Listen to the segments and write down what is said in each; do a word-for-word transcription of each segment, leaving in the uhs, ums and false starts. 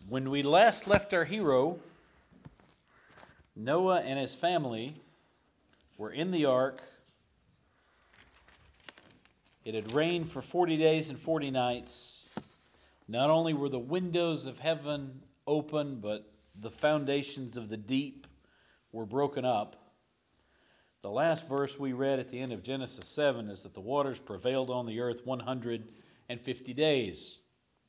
When we last left our hero, Noah and his family were in the ark. It had rained for forty days and forty nights. Not only were the windows of heaven open, but the foundations of the deep were broken up. The last verse we read at the end of Genesis seven is that the waters prevailed on the earth one hundred fifty days.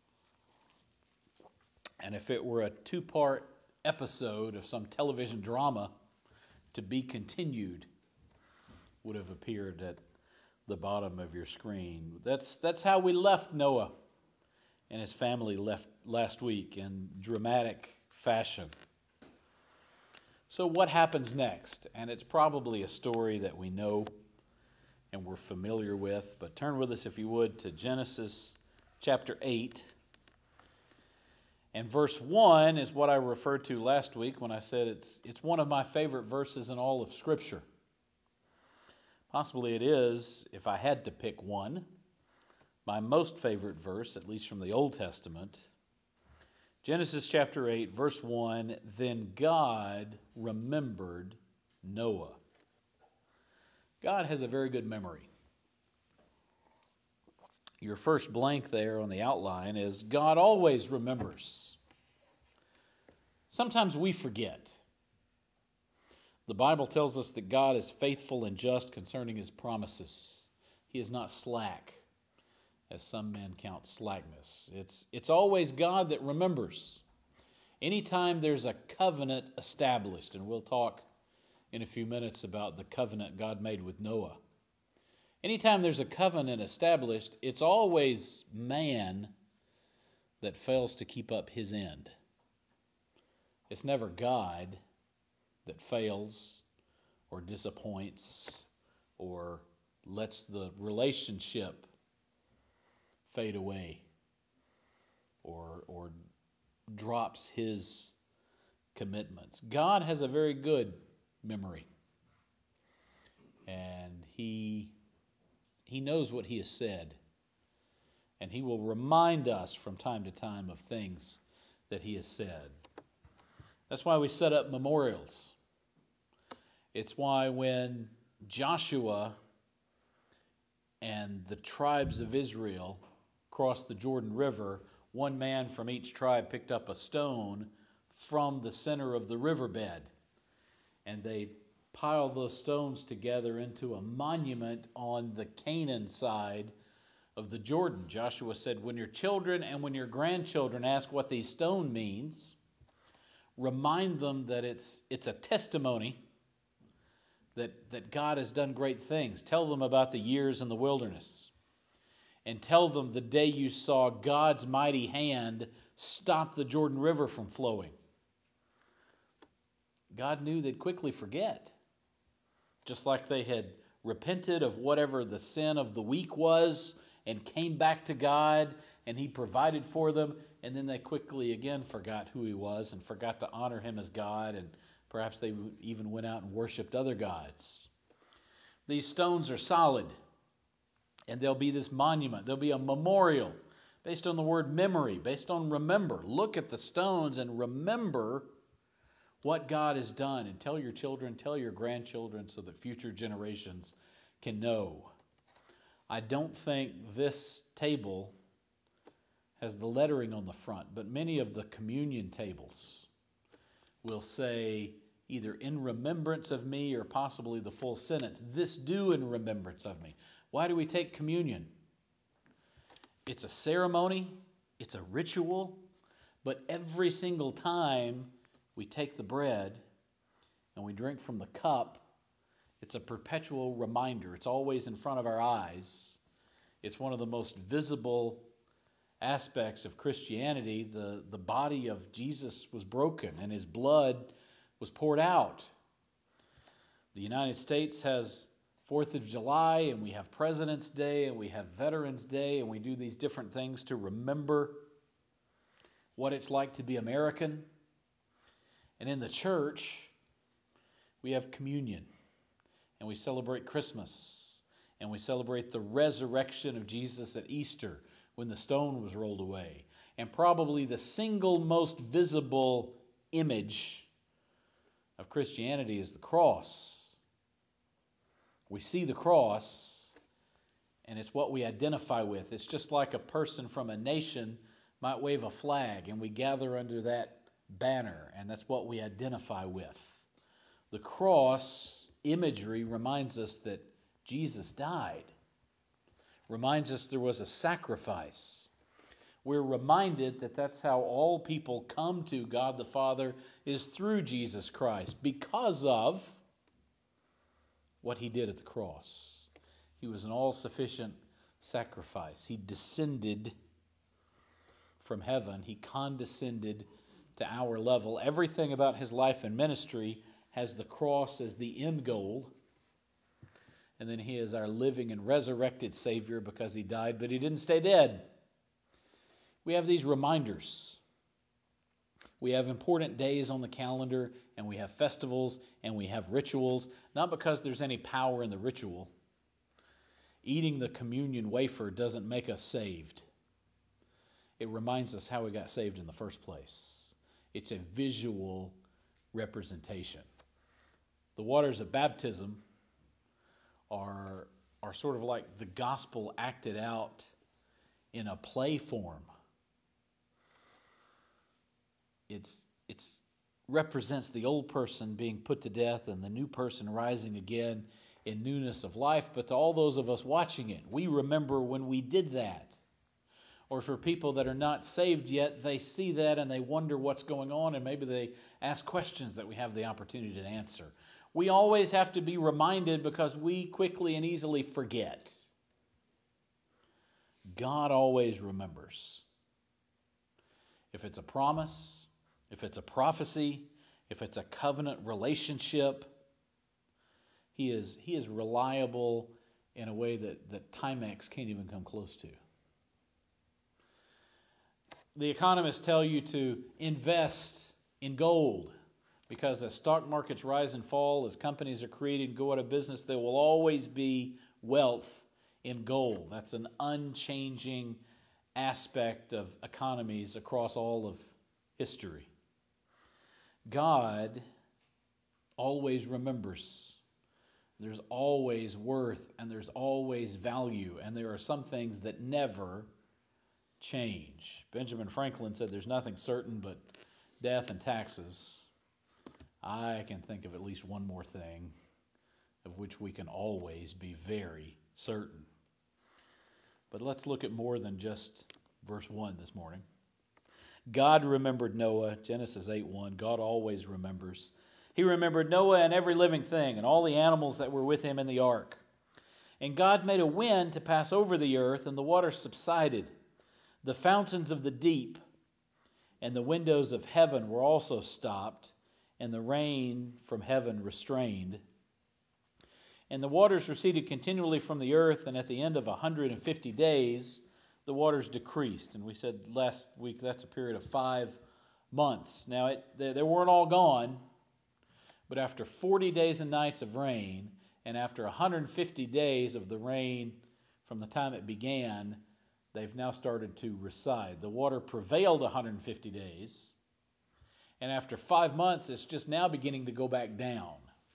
And if it were a two-part episode of some television drama, to be continued would have appeared at the bottom of your screen. That's that's how we left Noah and his family left last week in dramatic fashion. So what happens next? And it's probably a story that we know and we're familiar with, but turn with us, if you would, to Genesis chapter eight. And verse one is what I referred to last week when I said it's it's one of my favorite verses in all of Scripture. Possibly it is, if I had to pick one, my most favorite verse, at least from the Old Testament. Genesis chapter eight, verse one, then God remembered Noah. God has a very good memory. Your first blank there on the outline is God always remembers. Sometimes we forget. The Bible tells us that God is faithful and just concerning his promises. He is not slack, as some men count slackness. It's, it's always God that remembers. Anytime there's a covenant established, and we'll talk in a few minutes about the covenant God made with Noah. Anytime there's a covenant established, it's always man that fails to keep up his end. It's never God that fails or disappoints or lets the relationship fade away or, or drops his commitments. God has a very good memory, and he, he knows what he has said, and he will remind us from time to time of things that he has said. That's why we set up memorials. It's why when Joshua and the tribes of Israel crossed the Jordan River, one man from each tribe picked up a stone from the center of the riverbed, and they piled those stones together into a monument on the Canaan side of the Jordan. Joshua said, when your children and when your grandchildren ask what these stone means, remind them that it's it's a testimony that, that God has done great things. Tell them about the years in the wilderness. And tell them the day you saw God's mighty hand stop the Jordan River from flowing. God knew they'd quickly forget. Just like they had repented of whatever the sin of the week was and came back to God and he provided for them, and then they quickly again forgot who he was and forgot to honor him as God, and perhaps they even went out and worshiped other gods. These stones are solid, and there'll be this monument. There'll be a memorial based on the word memory, based on remember. Look at the stones and remember what God has done, and tell your children, tell your grandchildren, so that future generations can know. I don't think this table has the lettering on the front, but many of the communion tables will say either in remembrance of me or possibly the full sentence, this do in remembrance of me. Why do we take communion? It's a ceremony, it's a ritual, but every single time we take the bread and we drink from the cup, it's a perpetual reminder. It's always in front of our eyes. It's one of the most visible aspects of Christianity. The, the body of Jesus was broken and his blood was poured out. The United States has fourth of July, and we have President's Day, and we have Veterans Day, and we do these different things to remember what it's like to be American. And in the church, we have communion, and we celebrate Christmas, and we celebrate the resurrection of Jesus at Easter when the stone was rolled away. And probably the single most visible image of Christianity is the cross. We see the cross, and it's what we identify with. It's just like a person from a nation might wave a flag, and we gather under that banner, and that's what we identify with. The cross imagery reminds us that Jesus died, reminds us there was a sacrifice. We're reminded that that's how all people come to God the Father, is through Jesus Christ, because of what he did at the cross. He was an all-sufficient sacrifice. He descended from heaven. He condescended to our level. Everything about his life and ministry has the cross as the end goal. And then he is our living and resurrected Savior because he died, but he didn't stay dead. We have these reminders. We have important days on the calendar, and we have festivals, and we have rituals, not because there's any power in the ritual. Eating the communion wafer doesn't make us saved. It reminds us how we got saved in the first place. It's a visual representation. The waters of baptism are, are sort of like the gospel acted out in a play form. It's it's represents the old person being put to death and the new person rising again in newness of life. But to all those of us watching it, we remember when we did that. Or for people that are not saved yet, they see that and they wonder what's going on, and maybe they ask questions that we have the opportunity to answer. We always have to be reminded because we quickly and easily forget. God always remembers. If it's a promise, if it's a prophecy, if it's a covenant relationship, he is, he is reliable in a way that, that Timex can't even come close to. The economists tell you to invest in gold because as stock markets rise and fall, as companies are created and go out of business, there will always be wealth in gold. That's an unchanging aspect of economies across all of history. God always remembers. There's always worth and there's always value, and there are some things that never change. Benjamin Franklin said there's nothing certain but death and taxes. I can think of at least one more thing of which we can always be very certain. But let's look at more than just verse one this morning. God remembered Noah, Genesis eight one. God always remembers. He remembered Noah and every living thing and all the animals that were with him in the ark. And God made a wind to pass over the earth, and the water subsided. The fountains of the deep and the windows of heaven were also stopped, and the rain from heaven restrained. And the waters receded continually from the earth, and at the end of one hundred fifty days, the waters decreased. And we said last week that's a period of five months. Now, it, they, they weren't all gone, but after forty days and nights of rain, and after one hundred fifty days of the rain from the time it began, they've now started to recede. The water prevailed one hundred fifty days, and after five months, it's just now beginning to go back down.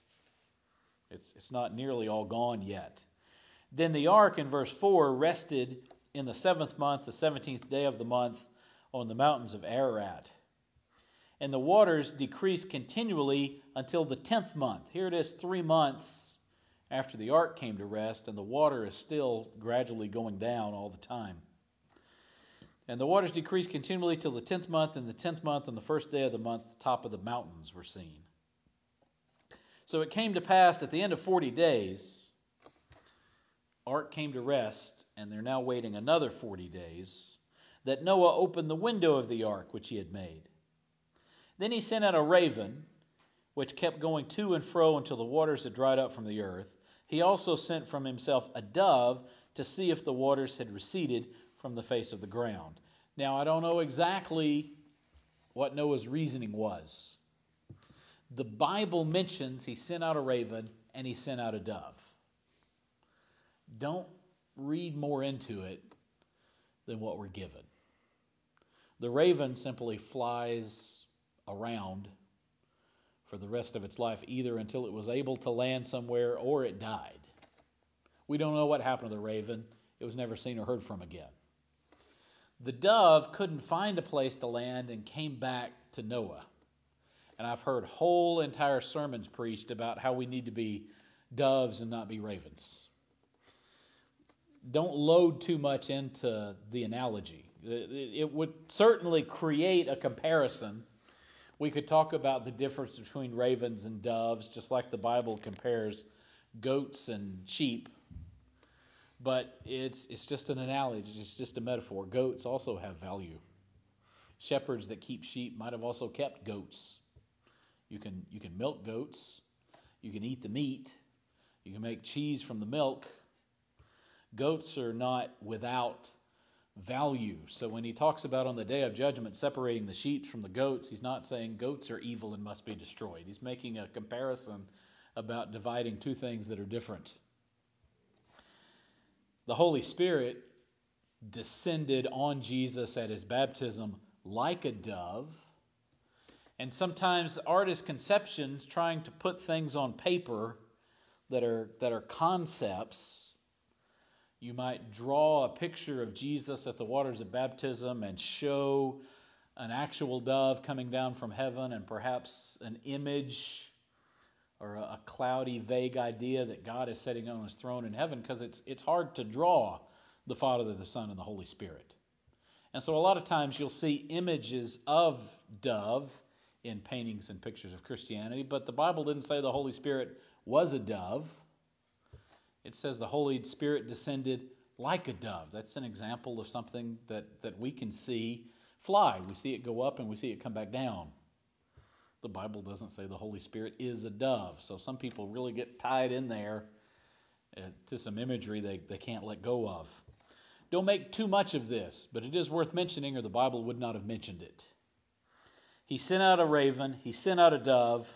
It's, it's not nearly all gone yet. Then the ark, in verse four, rested in the seventh month, the seventeenth day of the month, on the mountains of Ararat. And the waters decreased continually until the tenth month. Here it is, three months after the ark came to rest, and the water is still gradually going down all the time. And the waters decreased continually till the tenth month, and the tenth month, on the first day of the month, the top of the mountains were seen. So it came to pass at the end of forty days, ark came to rest, and they're now waiting another forty days, that Noah opened the window of the ark which he had made. Then he sent out a raven, which kept going to and fro until the waters had dried up from the earth. He also sent from himself a dove to see if the waters had receded from the face of the ground. Now, I don't know exactly what Noah's reasoning was. The Bible mentions he sent out a raven and he sent out a dove. Don't read more into it than what we're given. The raven simply flies around for the rest of its life, either until it was able to land somewhere or it died. We don't know what happened to the raven. It was never seen or heard from again. The dove couldn't find a place to land and came back to Noah. And I've heard whole entire sermons preached about how we need to be doves and not be ravens. Don't load too much into the analogy. It would certainly create a comparison. We could talk about the difference between ravens and doves, just like the Bible compares goats and sheep. But it's it's just an analogy. It's just a metaphor. Goats also have value. Shepherds that keep sheep might have also kept goats. You can you can milk goats. You can eat the meat. You can make cheese from the milk. Goats are not without value. So when he talks about on the day of judgment separating the sheep from the goats, he's not saying goats are evil and must be destroyed. He's making a comparison about dividing two things that are different. The Holy Spirit descended on Jesus at his baptism like a dove. And sometimes artist conceptions trying to put things on paper that are that are concepts. You might draw a picture of Jesus at the waters of baptism and show an actual dove coming down from heaven and perhaps an image or a cloudy, vague idea that God is sitting on his throne in heaven, because it's it's hard to draw the Father, the Son, and the Holy Spirit. And so a lot of times you'll see images of dove in paintings and pictures of Christianity, but the Bible didn't say the Holy Spirit was a dove. It says the Holy Spirit descended like a dove. That's an example of something that, that we can see fly. We see it go up and we see it come back down. The Bible doesn't say the Holy Spirit is a dove. So some people really get tied in there uh, to some imagery they, they can't let go of. Don't make too much of this, but it is worth mentioning, or the Bible would not have mentioned it. He sent out a raven. He sent out a dove.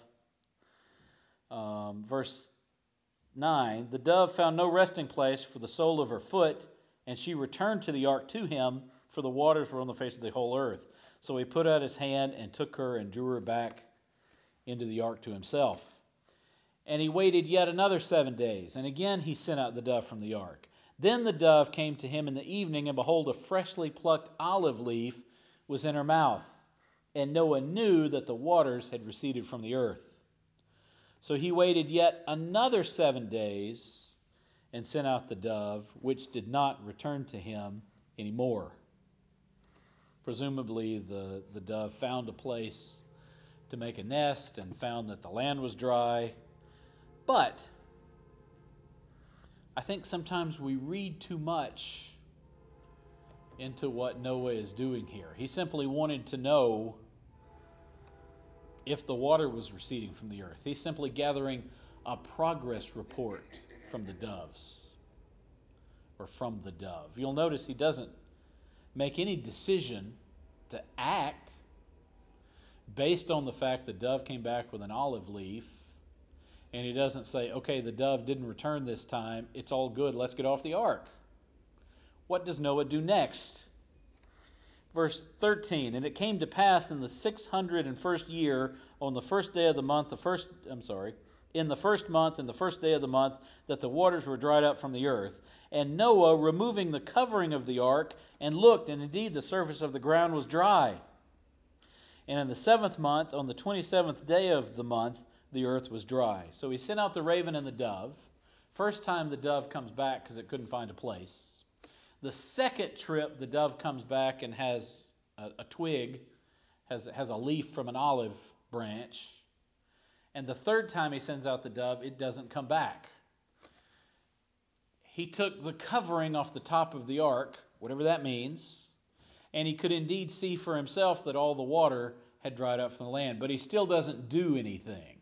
Um, verse nine, the dove found no resting place for the sole of her foot, and she returned to the ark to him, for the waters were on the face of the whole earth. So he put out his hand and took her and drew her back into the ark to himself. And he waited yet another seven days, and again he sent out the dove from the ark. Then the dove came to him in the evening, and behold, a freshly plucked olive leaf was in her mouth. And Noah knew that the waters had receded from the earth. So he waited yet another seven days and sent out the dove, which did not return to him anymore. Presumably the, the dove found a place to make a nest and found that the land was dry. But I think sometimes we read too much into what Noah is doing here. He simply wanted to know if the water was receding from the earth. He's simply gathering a progress report from the doves, or from the dove. You'll notice he doesn't make any decision to act based on the fact the dove came back with an olive leaf, and he doesn't say, okay, the dove didn't return this time, it's all good, let's get off the ark. What does Noah do next? Verse thirteen, and it came to pass in the six hundred and first year, on the first day of the month, the first, I'm sorry, in the first month, in the first day of the month, that the waters were dried up from the earth. And Noah, removing the covering of the ark, and looked, and indeed the surface of the ground was dry. And in the seventh month, on the twenty-seventh day of the month, the earth was dry. So he sent out the raven and the dove. First time the dove comes back because it couldn't find a place. The second trip, the dove comes back and has a, a twig, has, has a leaf from an olive branch. And the third time he sends out the dove, it doesn't come back. He took the covering off the top of the ark, whatever that means, and he could indeed see for himself that all the water had dried up from the land, but he still doesn't do anything.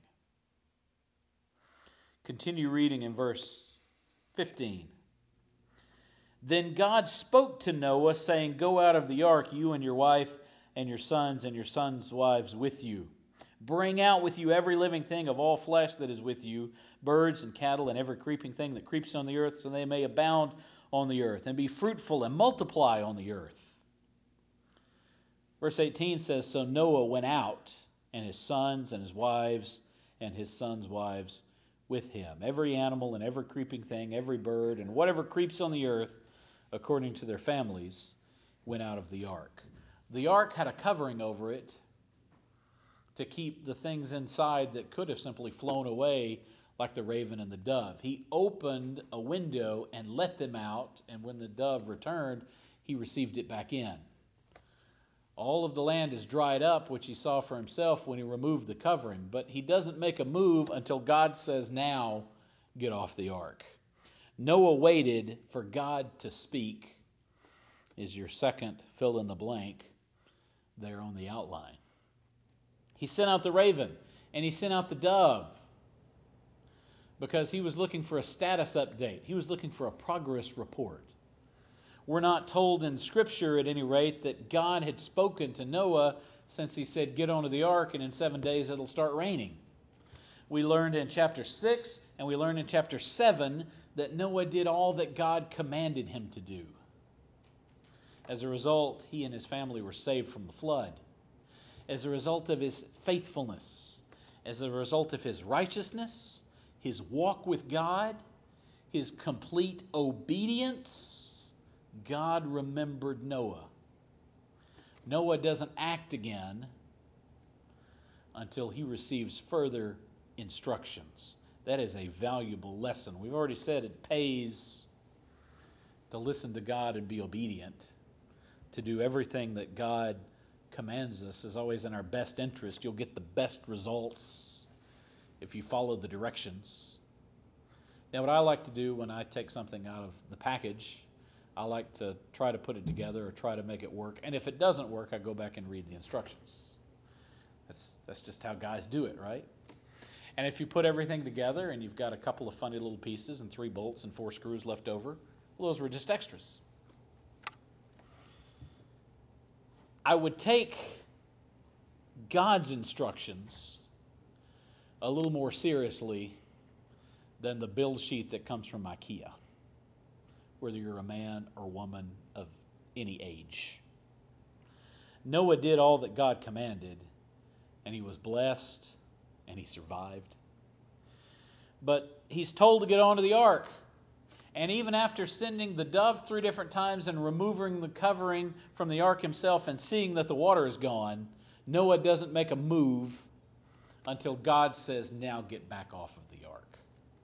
Continue reading in verse fifteen. Then God spoke to Noah, saying, go out of the ark, you and your wife and your sons and your sons' wives with you. Bring out with you every living thing of all flesh that is with you, birds and cattle and every creeping thing that creeps on the earth, so they may abound on the earth, and be fruitful and multiply on the earth. Verse eighteen says, "So Noah went out, and his sons and his wives and his sons' wives with him. Every animal and every creeping thing, every bird, and whatever creeps on the earth, according to their families, went out of the ark." The ark had a covering over it to keep the things inside that could have simply flown away, like the raven and the dove. He opened a window and let them out, and when the dove returned, he received it back in. All of the land is dried up, which he saw for himself when he removed the covering. But he doesn't make a move until God says, "Now get off the ark." Noah waited for God to speak, is your second fill in the blank there on the outline. He sent out the raven and he sent out the dove because he was looking for a status update. He was looking for a progress report. We're not told in Scripture, at any rate, that God had spoken to Noah since he said, "Get onto the ark, and in seven days it'll start raining." We learned in chapter six, and we learned in chapter seven, that Noah did all that God commanded him to do. As a result, he and his family were saved from the flood. As a result of his faithfulness, as a result of his righteousness, his walk with God, his complete obedience, God remembered Noah. Noah doesn't act again until he receives further instructions. That is a valuable lesson. We've already said it pays to listen to God and be obedient. To do everything that God commands us is always in our best interest. You'll get the best results if you follow the directions. Now, what I like to do when I take something out of the package, I like to try to put it together or try to make it work. And if it doesn't work, I go back and read the instructions. That's, that's just how guys do it, right? And if you put everything together and you've got a couple of funny little pieces and three bolts and four screws left over, well, those were just extras. I would take God's instructions a little more seriously than the build sheet that comes from IKEA, whether you're a man or woman of any age. Noah did all that God commanded, and he was blessed, and he survived. But he's told to get onto the ark. And even after sending the dove three different times and removing the covering from the ark himself and seeing that the water is gone, Noah doesn't make a move until God says, "Now get back off of the ark."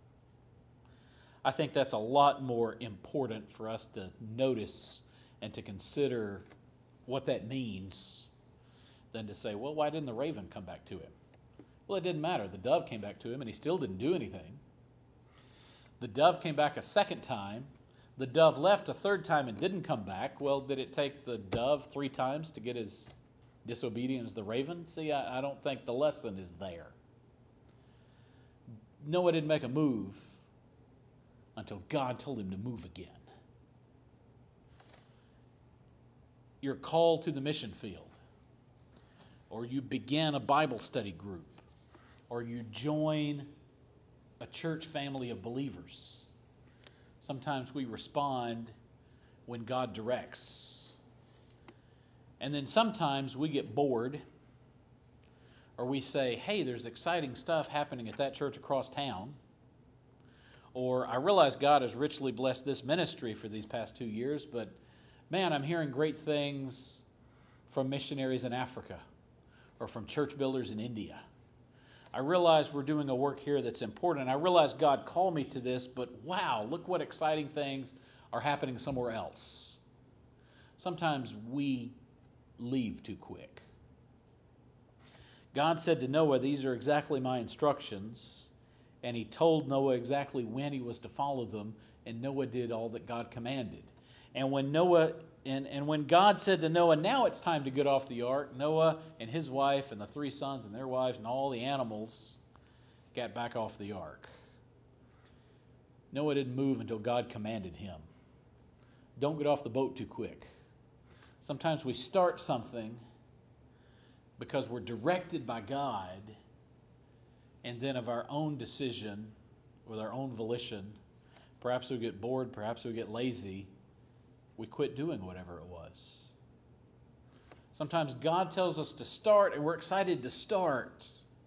I think that's a lot more important for us to notice and to consider what that means than to say, "Well, why didn't the raven come back to him?" Well, it didn't matter. The dove came back to him and he still didn't do anything. The dove came back a second time. The dove left a third time and didn't come back. Well, did it take the dove three times to get as disobedient as the raven? See, I, I don't think the lesson is there. Noah didn't make a move until God told him to move again. You're called to the mission field, or you begin a Bible study group, or you join a church family of believers. Sometimes we respond when God directs. And then sometimes we get bored, or we say, "Hey, there's exciting stuff happening at that church across town." Or, "I realize God has richly blessed this ministry for these past two years, but man, I'm hearing great things from missionaries in Africa or from church builders in India. I realize we're doing a work here that's important. I realize God called me to this, but wow, look what exciting things are happening somewhere else." Sometimes we leave too quick. God said to Noah, "These are exactly my instructions." And he told Noah exactly when he was to follow them, and Noah did all that God commanded. And when Noah and, and when God said to Noah, "Now it's time to get off the ark," Noah and his wife and the three sons and their wives and all the animals got back off the ark. Noah didn't move until God commanded him. Don't get off the boat too quick. Sometimes we start something because we're directed by God, and then of our own decision, with our own volition, perhaps we get bored, perhaps we get lazy, we quit doing whatever it was. Sometimes God tells us to start, and we're excited to start.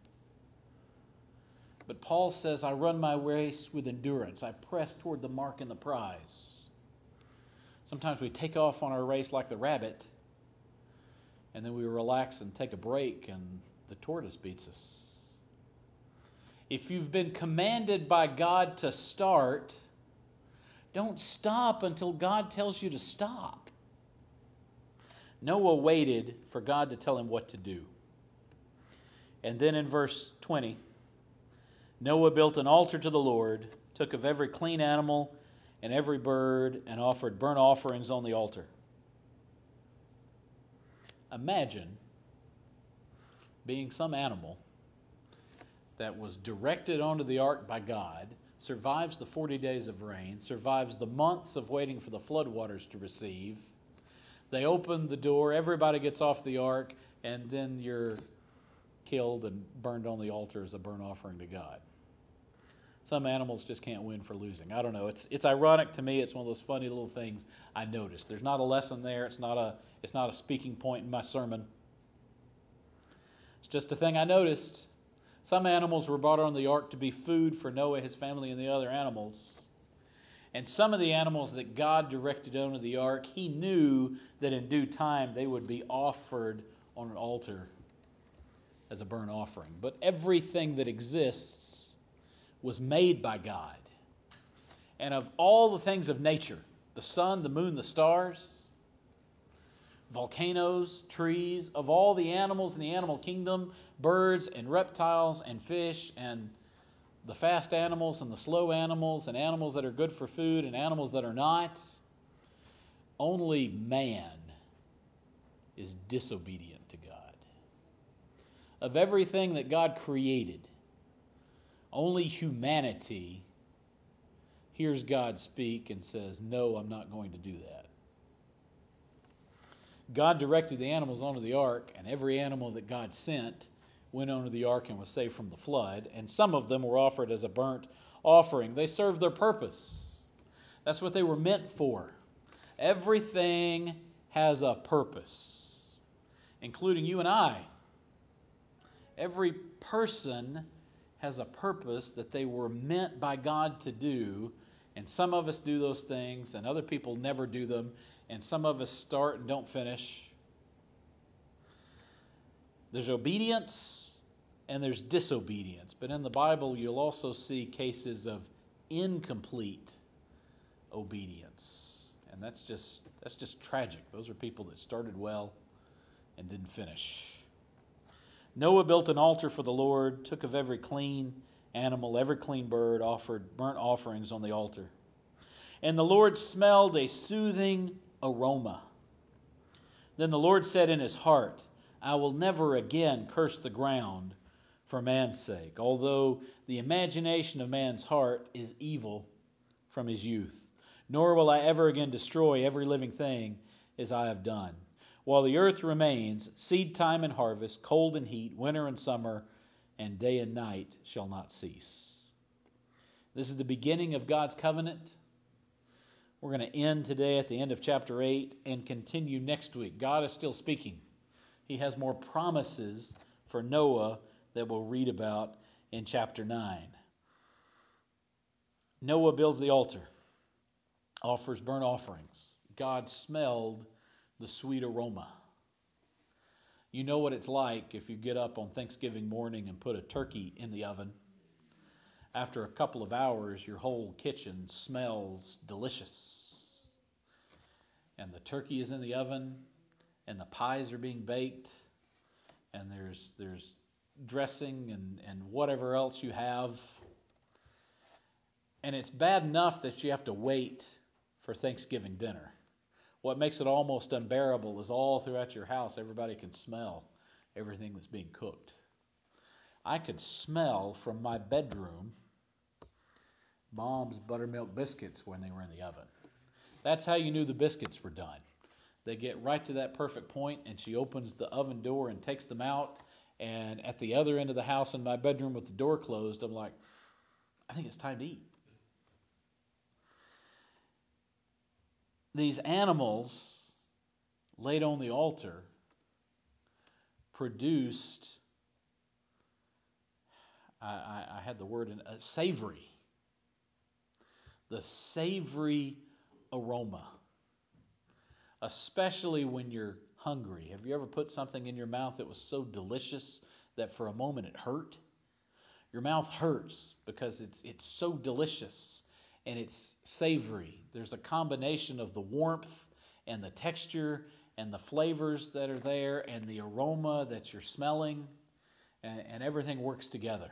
But Paul says, I run my race with endurance. I press toward the mark and the prize. Sometimes we take off on our race like the rabbit, and then we relax and take a break, and the tortoise beats us. If you've been commanded by God to start, don't stop until God tells you to stop. Noah waited for God to tell him what to do. And then in verse twenty, Noah built an altar to the Lord, took of every clean animal and every bird, and offered burnt offerings on the altar. Imagine being some animal that was directed onto the ark by God, survives the forty days of rain, survives the months of waiting for the floodwaters to recede. They open the door, everybody gets off the ark, and then you're killed and burned on the altar as a burnt offering to God. Some animals just can't win for losing. I don't know. It's it's ironic to me. It's one of those funny little things I noticed. There's not a lesson there. It's not a it's not a speaking point in my sermon. It's just a thing I noticed. Some animals were brought on the ark to be food for Noah, his family, and the other animals. And some of the animals that God directed onto the ark, he knew that in due time they would be offered on an altar as a burnt offering. But everything that exists was made by God. And of all the things of nature, the sun, the moon, the stars, volcanoes, trees, of all the animals in the animal kingdom, birds and reptiles and fish and the fast animals and the slow animals and animals that are good for food and animals that are not, only man is disobedient to God. Of everything that God created, only humanity hears God speak and says, no, I'm not going to do that. God directed the animals onto the ark, and every animal that God sent went onto the ark and was saved from the flood, and some of them were offered as a burnt offering. They served their purpose. That's what they were meant for. Everything has a purpose, including you and I. Every person has a purpose that they were meant by God to do, and some of us do those things, and other people never do them, and some of us start and don't finish. There's obedience and there's disobedience, but in the Bible you'll also see cases of incomplete obedience, and that's just that's just tragic. Those are people that started well and didn't finish. Noah built an altar for the Lord, took of every clean animal, every clean bird, offered burnt offerings on the altar. And the Lord smelled a soothing aroma. Then the Lord said in his heart, I will never again curse the ground for man's sake, although the imagination of man's heart is evil from his youth. Nor will I ever again destroy every living thing as I have done. While the earth remains, seed time and harvest, cold and heat, winter and summer, and day and night shall not cease. This is the beginning of God's covenant. We're going to end today at the end of chapter eight and continue next week. God is still speaking. He has more promises for Noah that we'll read about in chapter nine. Noah builds the altar, offers burnt offerings. God smelled the sweet aroma. You know what it's like if you get up on Thanksgiving morning and put a turkey in the oven. After a couple of hours, your whole kitchen smells delicious. And the turkey is in the oven, and the pies are being baked, and there's there's dressing and, and whatever else you have. And it's bad enough that you have to wait for Thanksgiving dinner. What makes it almost unbearable is all throughout your house, everybody can smell everything that's being cooked. I could smell from my bedroom Mom's buttermilk biscuits when they were in the oven. That's how you knew the biscuits were done. They get right to that perfect point, and she opens the oven door and takes them out. And at the other end of the house in my bedroom with the door closed, I'm like, I think it's time to eat. These animals laid on the altar produced, I, I, I had the word in uh, savory, the savory aroma, especially when you're hungry. Have you ever put something in your mouth that was so delicious that for a moment it hurt? Your mouth hurts because it's it's so delicious and it's savory. There's a combination of the warmth and the texture and the flavors that are there and the aroma that you're smelling, and, and everything works together.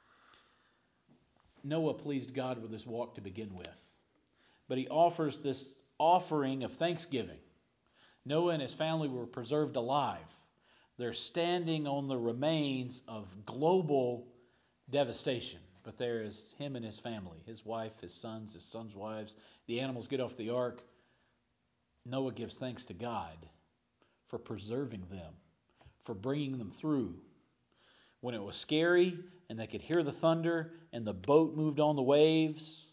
Noah pleased God with his walk to begin with, but he offers this offering of thanksgiving. Noah and his family were preserved alive. They're standing on the remains of global devastation, but there is him and his family, his wife, his sons, his sons' wives. The animals get off the ark. Noah gives thanks to God for preserving them, for bringing them through. When it was scary and they could hear the thunder and the boat moved on the waves,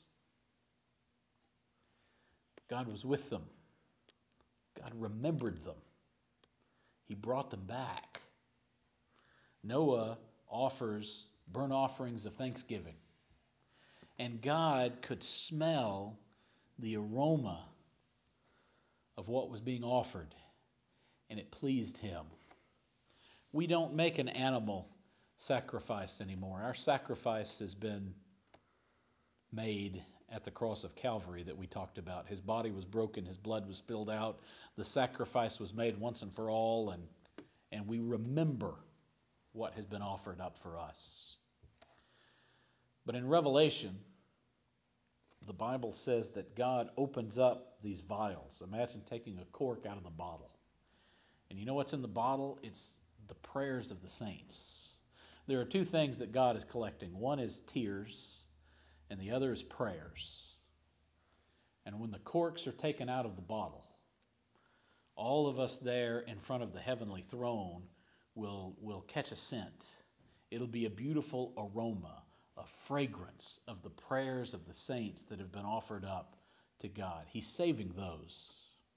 God was with them. God remembered them. He brought them back. Noah offers burnt offerings of thanksgiving. And God could smell the aroma of what was being offered, and it pleased him. We don't make an animal sacrifice anymore. Our sacrifice has been made at the cross of Calvary that we talked about. His body was broken, his blood was spilled out, the sacrifice was made once and for all, and, and we remember what has been offered up for us. But in Revelation, the Bible says that God opens up these vials. Imagine taking a cork out of the bottle. And you know what's in the bottle? It's the prayers of the saints. There are two things that God is collecting. One is tears, and the other is prayers. And when the corks are taken out of the bottle, all of us there in front of the heavenly throne will, will catch a scent. It'll be a beautiful aroma, a fragrance of the prayers of the saints that have been offered up to God. He's saving those.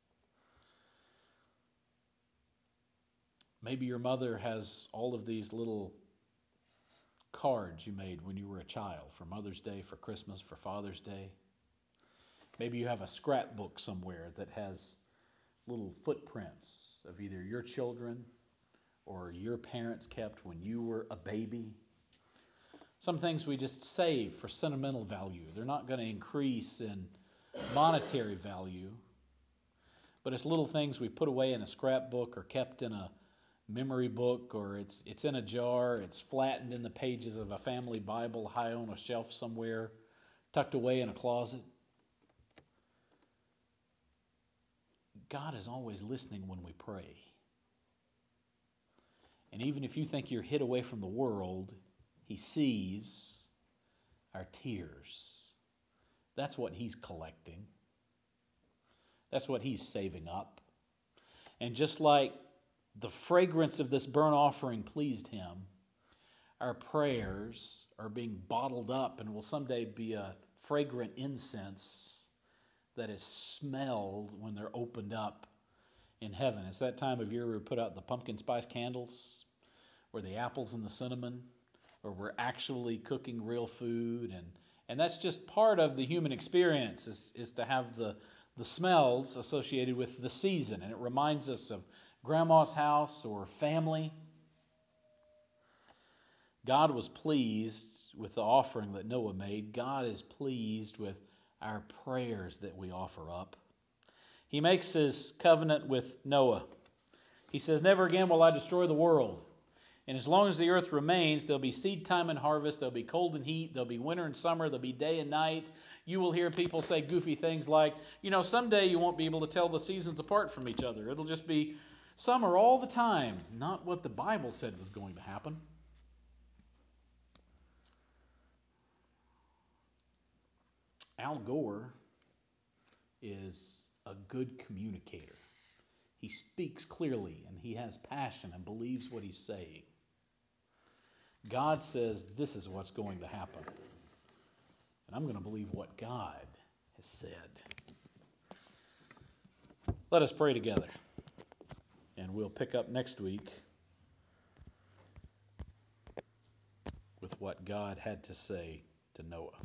Maybe your mother has all of these little cards you made when you were a child, for Mother's Day, for Christmas, for Father's Day. Maybe you have a scrapbook somewhere that has little footprints of either your children or your parents kept when you were a baby. Some things we just save for sentimental value. They're not going to increase in monetary value, but it's little things we put away in a scrapbook or kept in a memory book, or it's it's in a jar, it's flattened in the pages of a family Bible high on a shelf somewhere, tucked away in a closet. God is always listening when we pray. And even if you think you're hid away from the world, He sees our tears. That's what He's collecting. That's what He's saving up. And just like the fragrance of this burnt offering pleased Him, our prayers are being bottled up and will someday be a fragrant incense that is smelled when they're opened up in heaven. It's that time of year where we put out the pumpkin spice candles, or the apples and the cinnamon, or we're actually cooking real food. And, and that's just part of the human experience, is, is to have the, the smells associated with the season. And it reminds us of grandma's house or family. God was pleased with the offering that Noah made. God is pleased with our prayers that we offer up. He makes His covenant with Noah. He says, "Never again will I destroy the world. And as long as the earth remains, there'll be seed time and harvest, there'll be cold and heat, there'll be winter and summer, there'll be day and night." You will hear people say goofy things like, you know, someday you won't be able to tell the seasons apart from each other. It'll just be summer all the time. Not what the Bible said was going to happen. Al Gore is a good communicator. He speaks clearly and he has passion and believes what he's saying. God says this is what's going to happen. And I'm going to believe what God has said. Let us pray together. And we'll pick up next week with what God had to say to Noah.